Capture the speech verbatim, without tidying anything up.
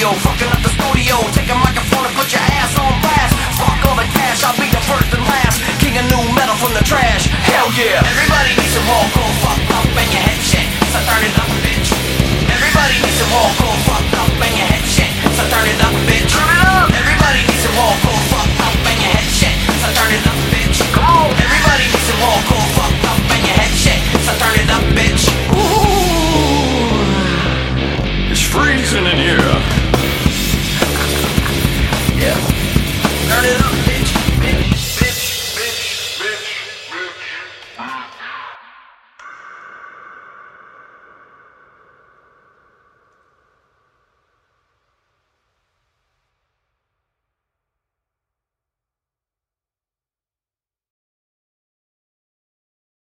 radio, fucking up the studio. Take a microphone and put your ass on blast. Fuck all the cash, I'll be the first and last. King of new metal from the trash, hell yeah. Everybody needs some hardcore fucked up and your head shit. So turn it up, bitch. Everybody needs some hardcore fucked up and your head shit.